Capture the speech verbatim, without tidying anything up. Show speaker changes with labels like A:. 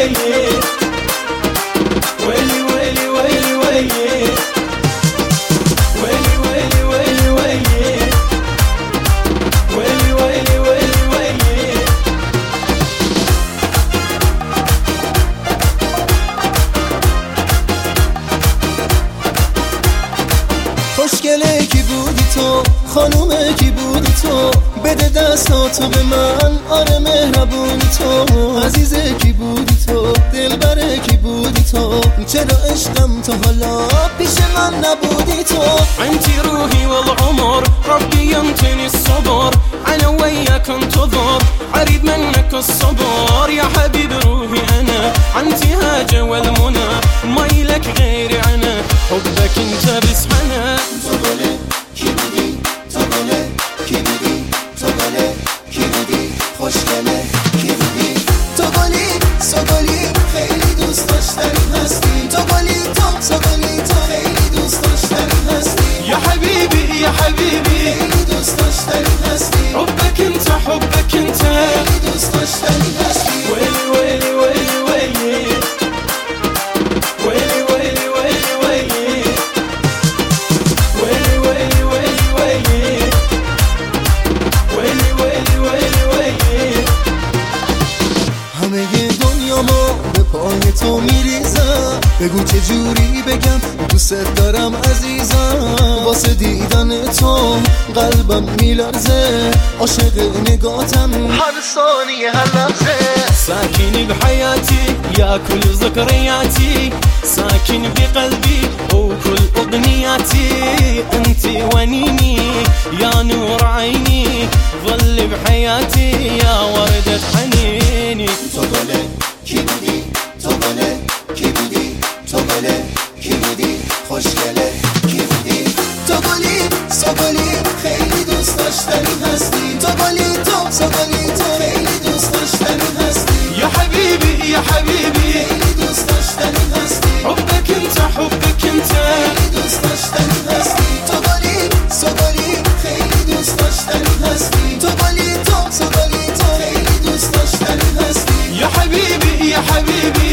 A: ويلي ويلي ويلي ويلي ويلي ويلي ويلي ويلي ويلي ويلي ويلي
B: خوشگله کی بودی تو، خانومه کی بودی تو، بده دستاتو به من، آره مهربونی تو، عزیزه کی بودی تو، دلبره کی بودی تو، چرا عشقم تو حالا پیش من نبودی تو.
A: انتي روحي والعمر ربي يمتني الصبر، انا وياك انتظر اريد منك الصبر يا حبيب روحي انا، انتي هاجة والمنى ما يلك غيري انا، حبك انت بس حنا.
B: توگله کی بودی، توگله کی بودی، توگله کی بودی، خوشگله کی بودی، توگلی سوگلی خیلی دوست داشتنی هستی، توگلی تو توگلی تو خیلی دوست داشتنی هستی
A: يا حبيبي يا حبيبي
B: خیلی دوست داشتنی هستی،
A: حبك انت حبك انت
B: خیلی دوست داشتنی هستی.
A: ويلي ويلي ويلي ويلي ويلي ويلي ويلي ويلي ويلي ويلي ويلي ويلي ويلي ويلي ويلي
B: همه دنیا ما به پای تو میریزم، بگو چه جوری بگم دوست دارم عزیزم، واسه دیدن تو قلبم میلرزه، عاشق نگاتم هر ثانیه هر لحظه.
A: ساكن بحياتي يا كل ذكرياتي، ساكن بقلبي وكل أغنياتي، انتي ونيني يا نور عيني، ظل بحياتي يا وردة حنيني.
B: توگله کی بودی، توگله کی بودی، توگله کی بودی، خوشگله کی بودی، توگلی سوگلی خیلی دوست داشتنی هستی، توگلی تو توگلی تو خیلی دوست داشتنی هستی،
A: يا حبيبي يا حبيبي
B: خیلی دوست داشتنی هستی،
A: حبك انت حبك انت
B: خیلی دوست داشتنی هستی، توگلی سوگلی خیلی دوست داشتنی هستی، توگلی تو توگلی تو خیلی دوست داشتنی هستی.
A: يا حبيبي يا حبيبي